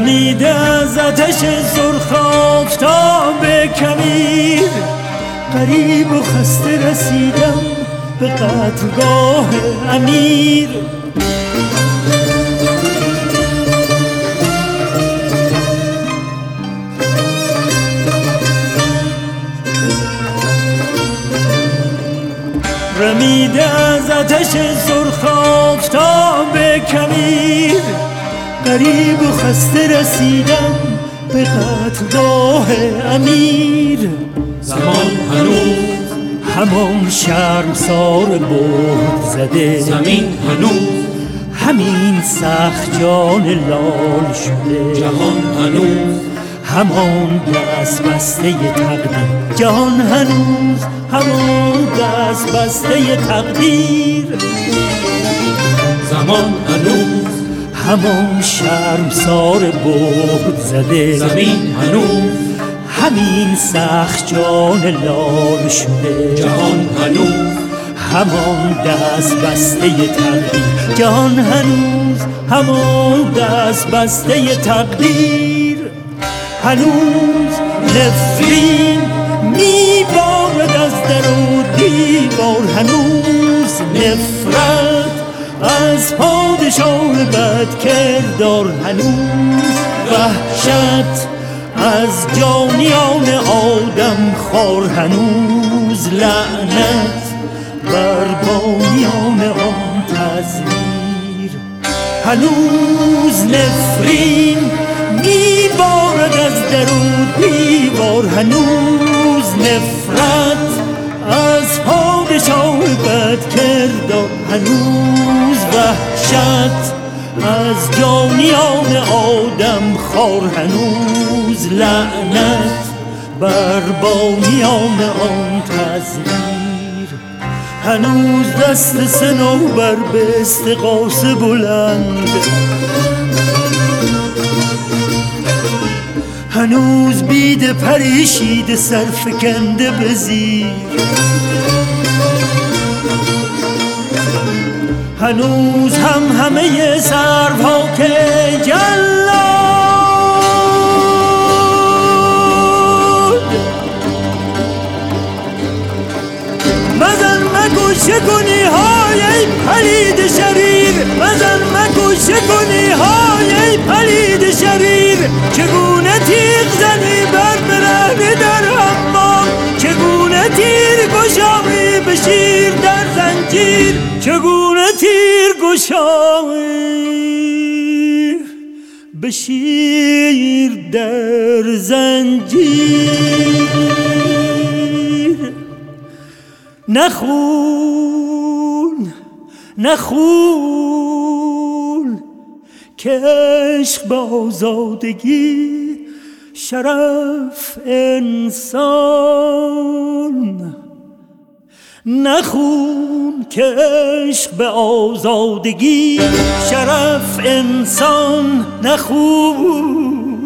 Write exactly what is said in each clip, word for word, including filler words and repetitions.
رمیده از آتش سرخ آفتاب کویر، غریب و خسته رسیدم به قتلگاه امیر. رمیده از آتش سرخ آفتاب کویر، غریب و خسته رسیدم به قتلگاه امیر. زمان هنوز همان شرمسار برد زده، زمین هنوز همین سخت جان لال شده. جهان هنوز همان دست بسته تقدیر، جهان هنوز همان دست بسته تقدیر. زمان هنوز همان شرمسار برد زده، زمین هنوز همین سخت جان لال شده. جهان هنوز همان دست بسته تقدیر، جهان هنوز همان دست بسته تقدیر. هنوز نفرین میبارد از در و دیوار، هنوز نفرت از پادشاه بد کردار، هنوز وحشت از جانیان آدم خور، هنوز لعنت بر بانیان آن تزویر. هنوز نفرین میبارد از در و دیوار، هنوز نفرت از پادشاه بد کردار، هنوز وحشت از جانیان آدم خور، هنوز لعنت بر بانیان آن تزویر. هنوز دست صنوبر به استغاثه بلند، هنوز بید پریشیده سرفکنده به زیر. هنوز هم همه سرها که جلاد مزن مکش کنی های ای پلید شریر، مزن مکش کنی های ای پلید شریر. چگونه تیغ زنی بر برهنه در حمام، چگونه تیر گشایی به شیر در زنجیر، چگونه تیر گشایی به شیر در زنجیر. نخون نخون که عشق به آزادگی شرف انسان، نخون که عشق به آزادگی شرف انسان، نخون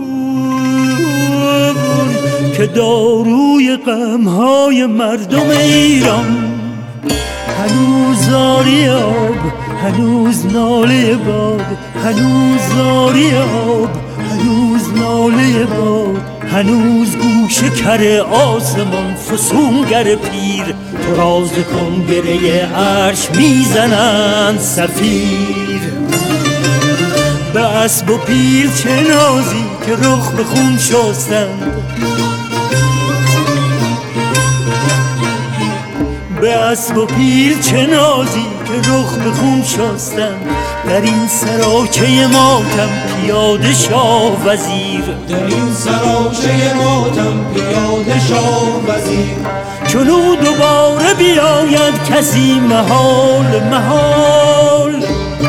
که داروی غمهای مردم ایران. هنوز زاری آب، هنوز ناله باد، هنوز زاری آب، هنوز ناله باد. هنوز گوش کر آسمان فسونگر پیر، تو راز کن گره عرش میزنند صفیر. به اسب و پیر چه نازی که رخ به خون شستند، به اسب و پیر چه نازی که رخ به خون شستند. در این سراچه ماتم پیاده شاه وزیر، در این سراچه ماتم پیاده شاه وزیر. چنو دوباره بیاید کسی محال محال،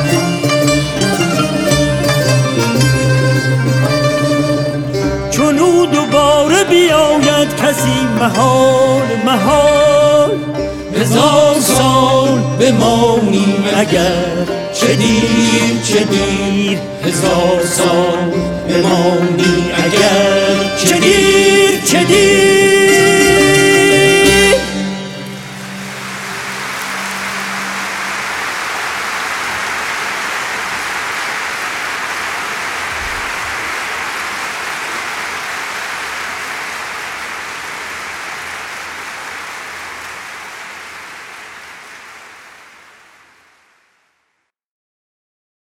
چنو دوباره بیاید کسی محال محال. هزار سال بمانیم اگر، چه دیر چه دیر. هزار سال بمانیم اگر، چه دیر چه دیر.